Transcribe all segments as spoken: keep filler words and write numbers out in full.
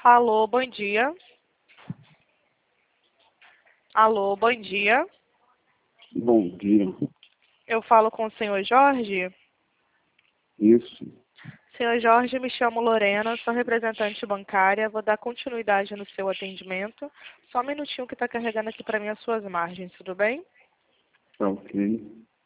Alô, bom dia. Alô, bom dia. Bom dia. Eu falo com o senhor Jorge? Isso. Senhor Jorge, me chamo Lorena, sou representante bancária. Vou dar continuidade no seu atendimento. Só um minutinho que está carregando aqui para mim as suas margens, tudo bem? Tá ok.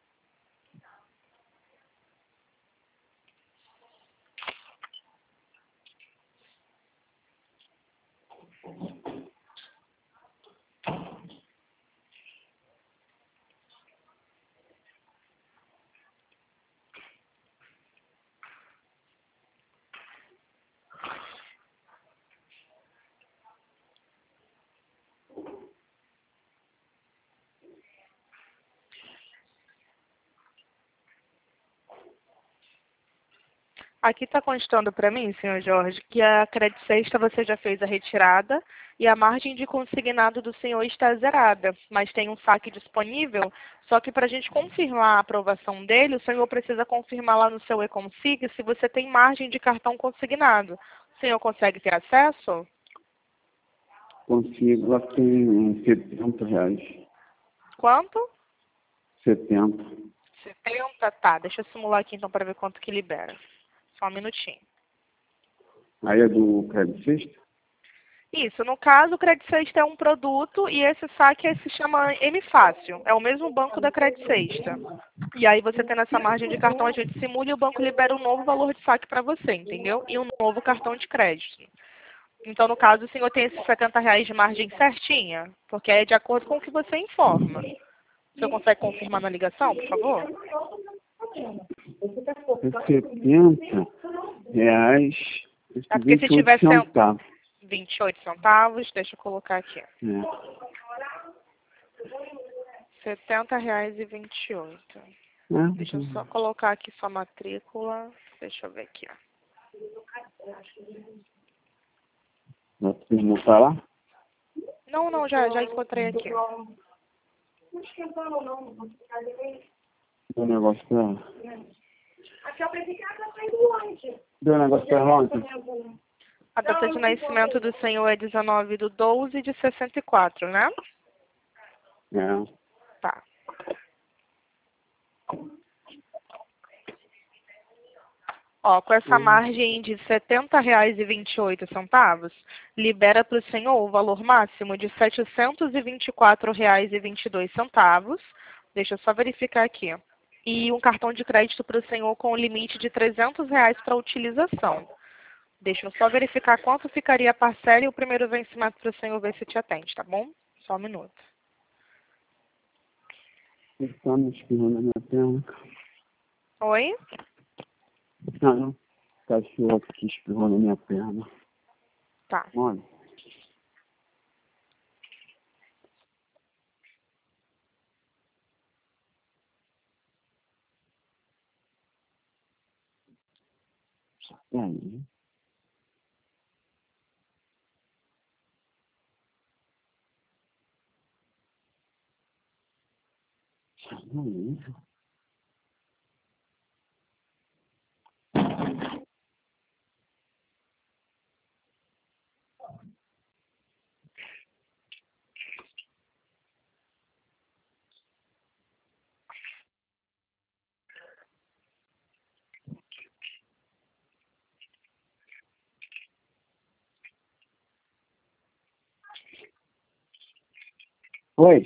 Aqui está constando para mim, senhor Jorge, que a Credit Sexta você já fez a retirada e a margem de consignado do senhor está zerada, mas tem um saque disponível, só que para a gente confirmar a aprovação dele, o senhor precisa confirmar lá no seu eConsig se você tem margem de cartão consignado. O senhor consegue ter acesso? Consigo, lá tem uns setenta reais. Quanto? setenta. setenta? Tá, deixa eu simular aqui então para ver quanto que libera. Só um minutinho. Aí é do Credit Sexta? Isso, no caso, o Credit Sexta é um produto e esse saque se chama M Fácil. É o mesmo banco da Credit Sexta. E aí você tendo essa margem de cartão, a gente simula e o banco libera um novo valor de saque para você, entendeu? E um novo cartão de crédito. Então, no caso, o senhor tem esses setenta reais de margem certinha? Porque é de acordo com o que você informa. O senhor consegue confirmar na ligação, por favor? É setenta reais. É porque se vinte e oito tiver cem- centavos. vinte e oito centavos, deixa eu colocar aqui. É. setenta reais e vinte e oito. É. Deixa eu só colocar aqui sua matrícula. Deixa eu ver aqui, ó. Vai perguntar lá? Não, não, já, já encontrei aqui. Deu um negócio pra ela. Deu um negócio pra ela ontem? A data de nascimento do senhor é dezenove de doze de sessenta e quatro, né? É. Tá. Ó, com essa margem de setenta reais e vinte e oito centavos, libera para o senhor o valor máximo de setecentos e vinte e quatro reais e vinte e dois centavos. Deixa eu só verificar aqui. E um cartão de crédito para o senhor com o limite de trezentos reais para utilização. Deixa eu só verificar quanto ficaria a parcela e o primeiro vencimento para o senhor ver se te atende, tá bom? Só um minuto. Ele tá me espirrando na minha perna. Oi? Ah, não. Cachorro aqui espirrou na minha perna. Tá. Olha. E aí? E aí? Oi.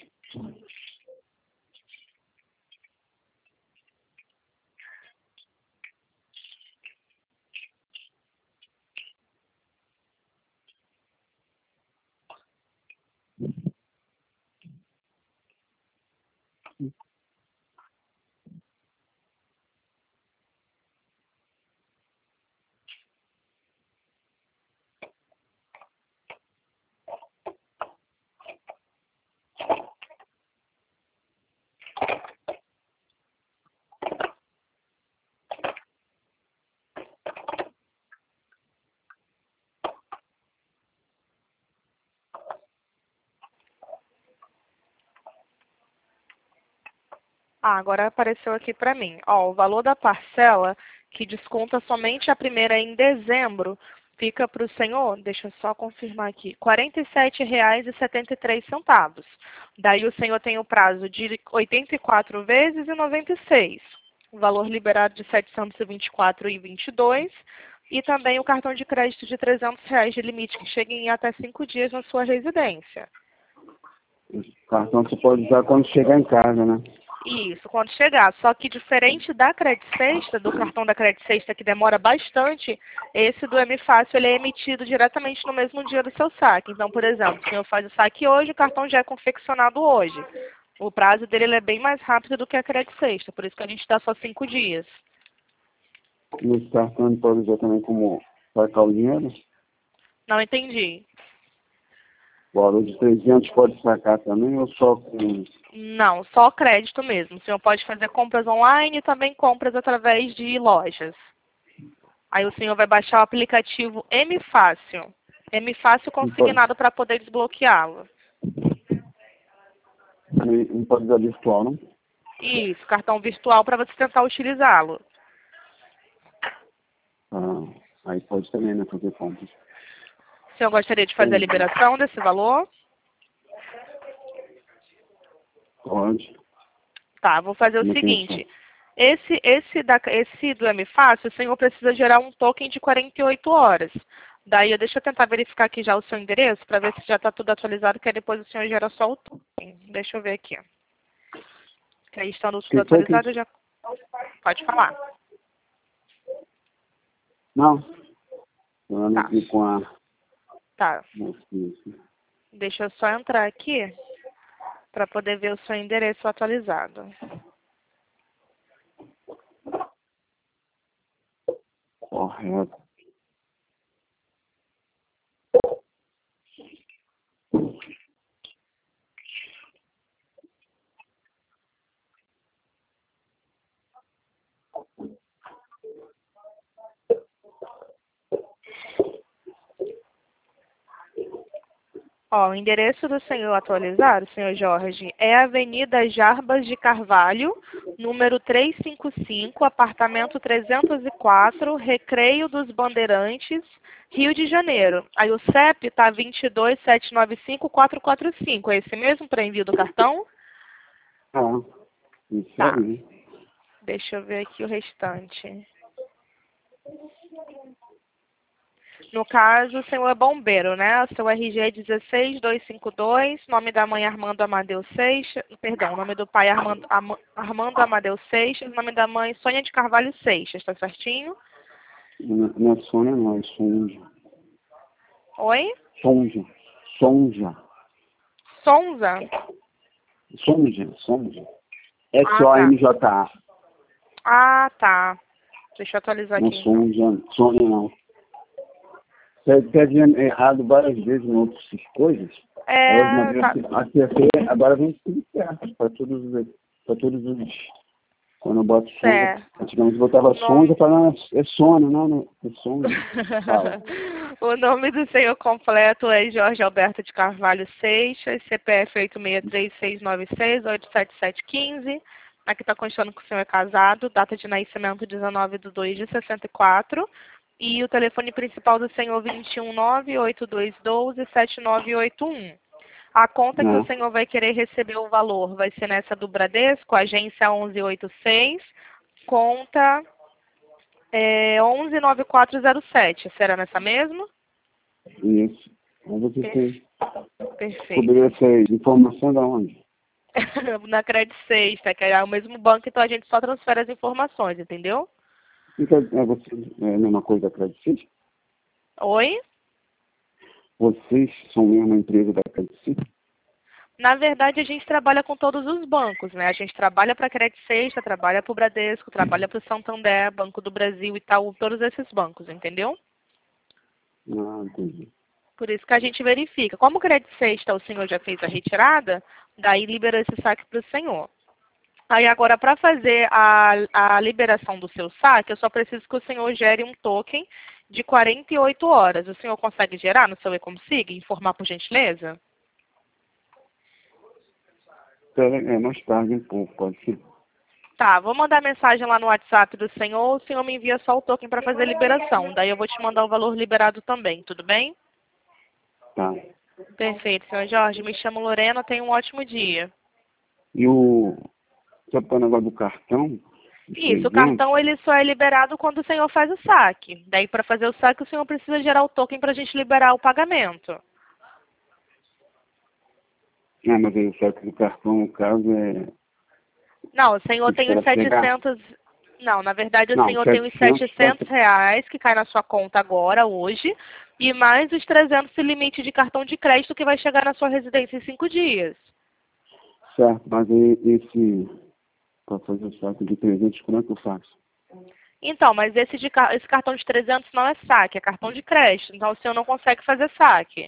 Ah, agora apareceu aqui para mim. Ó, o valor da parcela, que desconta somente a primeira em dezembro, Fica para o senhor, deixa eu só confirmar aqui, quarenta e sete reais e setenta e três centavos. Daí o senhor tem o prazo de oitenta e quatro vezes e noventa e seis. O valor liberado de setecentos e vinte e quatro reais e vinte e dois centavos. E também o cartão de crédito de trezentos reais de limite que chega em até cinco dias na sua residência. O cartão você pode usar quando chegar em casa, né? Isso, quando chegar. Só que diferente da Credit Sexta, do cartão da Credit Sexta que demora bastante, esse do M Fácil ele é emitido diretamente no mesmo dia do seu saque. Então, por exemplo, o senhor faz o saque hoje, o cartão já é confeccionado hoje. O prazo dele ele é bem mais rápido do que a Credit Sexta, por isso que a gente dá só cinco dias. E esse cartão ele pode usar também como sacar o dinheiro? Não entendi. O valor de trezentos pode sacar também ou só com... Não, só crédito mesmo. O senhor pode fazer compras online e também compras através de lojas. Aí o senhor vai baixar o aplicativo M Fácil. M Fácil consignado para poder desbloqueá-lo. Não pode usar virtual, não? Isso, cartão virtual para você tentar utilizá-lo. Ah, aí pode também, né, fazer compras. O senhor gostaria de fazer a liberação desse valor? Pode. Tá, vou fazer o seguinte. Esse, esse, da, esse do M Fácil, o senhor precisa gerar um token de quarenta e oito horas. Daí, deixa eu tentar verificar aqui já o seu endereço, para ver se já está tudo atualizado, que aí depois o senhor gera só o token. Deixa eu ver aqui. Que aí estando tudo atualizado, já... Pode falar. Não. Eu não Tá. aqui com a... Tá. Nossa. Deixa eu só entrar aqui, para poder ver o seu endereço atualizado. Correto. Ó, o endereço do senhor atualizado, senhor Jorge, é Avenida Jarbas de Carvalho, número trezentos e cinquenta e cinco, apartamento trezentos e quatro, Recreio dos Bandeirantes, Rio de Janeiro. Aí o C E P tá vinte e dois, sete nove cinco, quatro quatro cinco. É esse mesmo para envio do cartão? Ah, isso Tá. aí. Deixa eu ver aqui o restante. No caso, o senhor é bombeiro, né? O seu R G é dezesseis dois cinco dois, nome da mãe Armando Amadeu Seixas, perdão, nome do pai Armando, Am, Armando Amadeu Seixas, nome da mãe Sônia de Carvalho Seixas, tá certinho? Não, não é Sônia, não, é Sonja. Oi? Sonja. Sonja. Sonza? Sonja, Sonja. S O N J A. Ah, tá. Deixa eu atualizar Não aqui. Sonja, Sônia não. Você pede errado várias vezes em outras coisas. É, Eu tá. acertei, agora vem tudo certo para todos os, para todos os. Quando eu boto Sonja, antigamente eu botava Sonja e falava, é Sônia, não, não, é Sonja. O nome do senhor completo é Jorge Alberto de Carvalho Seixas, C P F oito seis três seis nove seis oito sete sete um cinco. Aqui está constando que o senhor é casado, data de nascimento dezenove de dois de sessenta e quatro. E o telefone principal do senhor vinte e um, nove oito dois um dois, sete nove oito um. A conta que Não. o senhor vai querer receber o valor vai ser nessa do Bradesco, agência onze oitenta e seis, conta é, onze nove quatro zero sete. Será nessa mesma? Isso. Mas você tem Perfeito. cobrir essa informação da onde? Na Credit Sexta, que é o mesmo banco, então a gente só transfere as informações, entendeu? Então, é, você, é a mesma coisa da Credit Suisse? Oi? Vocês são a mesma empresa da Credit Suisse? Na verdade, a gente trabalha com todos os bancos, né? A gente trabalha para a Credit Sexta, trabalha para o Bradesco, trabalha para o Santander, Banco do Brasil, Itaú, todos esses bancos, entendeu? Ah, entendi. Por isso que a gente verifica. Como o Credit Sexta o senhor já fez a retirada, daí libera esse saque para o senhor. Aí agora, para fazer a, a liberação do seu saque, eu só preciso que o senhor gere um token de quarenta e oito horas. O senhor consegue gerar no seu eComsig? Informar por gentileza? É mais tarde um pouco, pode ser. Tá, vou mandar mensagem lá no WhatsApp do senhor, o senhor me envia só o token para fazer a liberação. Daí eu vou te mandar o valor liberado também, tudo bem? Tá. Perfeito, senhor Jorge. Me chamo Lorena, tenha um ótimo dia. E o... Sabe qual é o negócio do cartão? Isso, o cartão ele só é liberado quando o senhor faz o saque. Daí para fazer o saque o senhor precisa gerar o token para a gente liberar o pagamento. Ah, mas aí o saque do cartão, no caso, é... Não, o senhor tem os setecentos... Não, na verdade o senhor tem os setecentos reais que cai na sua conta agora, hoje, e mais os trezentos de limite de cartão de crédito que vai chegar na sua residência em cinco dias. Certo, mas aí esse... Para fazer o saque de trezentos, como é que eu faço? Então, mas esse, de, esse cartão de trezentos não é saque, é cartão de crédito. Então o senhor não consegue fazer saque.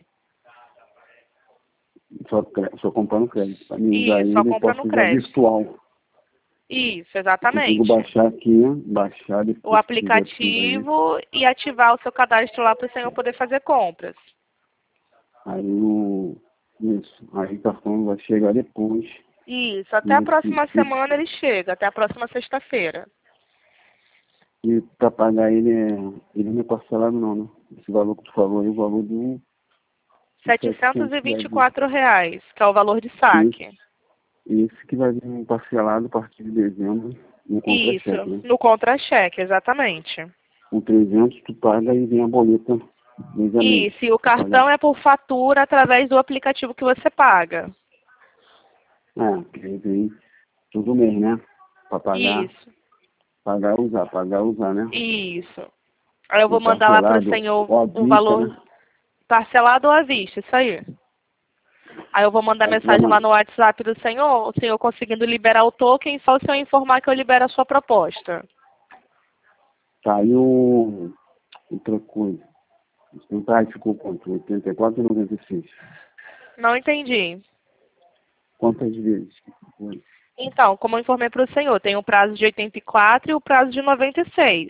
Só, só comprando crédito. Para mim usar ele, só comprando posso crédito. Usar virtual. Isso, exatamente. Eu consigo baixar aqui, baixar depois, o aplicativo e ativar o seu cadastro lá para o senhor poder fazer compras. Aí o... Isso. Aí o cartão vai chegar depois. Isso, até a próxima semana ele chega, até a próxima sexta-feira. E para pagar ele, é, ele não é parcelado não, né? Esse valor que tu falou aí, o valor de... setecentos e vinte e quatro reais, que é o valor de saque. Esse, esse que vai vir parcelado a partir de dezembro no contra-cheque, Isso, né? no contra-cheque, exatamente. Com trezentos tu paga e vem a boleta. Isso, e o cartão é por fatura através do aplicativo que você paga. É, que vem todo mês, né? Para pagar. Isso. Pagar e usar, pagar e usar, né? Isso. Aí eu vou mandar lá para o senhor o valor né? parcelado ou à vista, isso aí. Aí eu vou mandar aí mensagem lá no WhatsApp do senhor, o senhor conseguindo liberar o token, só o senhor informar que eu libero a sua proposta. Tá, e o... outra coisa. O prazo ficou quanto? oitenta e quatro ou noventa e seis? Não entendi. Quantas vezes? Então, como eu informei para o senhor, tem o prazo de oitenta e quatro e o prazo de noventa e seis.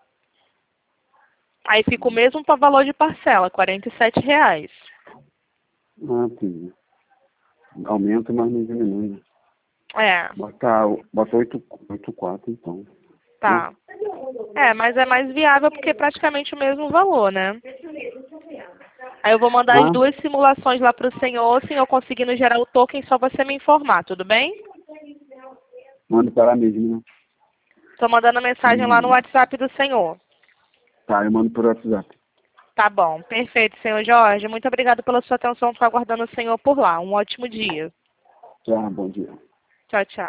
Aí fica o mesmo para valor de parcela, quarenta e sete reais. Ah, entendi. Aumenta, mas não diminui. É. Bota, bota oito e quatro, então. Tá. É, mas é mais viável porque é praticamente o mesmo valor, né? Aí eu vou mandar ah. as duas simulações lá para o senhor, o senhor conseguindo gerar o token, só você me informar, tudo bem? Manda para lá mesmo, né? Tô mandando a mensagem hum. lá no WhatsApp do senhor. Tá, eu mando por WhatsApp. Tá bom, perfeito, senhor Jorge. Muito obrigado pela sua atenção. Estou aguardando o senhor por lá. Um ótimo dia. Tchau, bom dia. Tchau, tchau.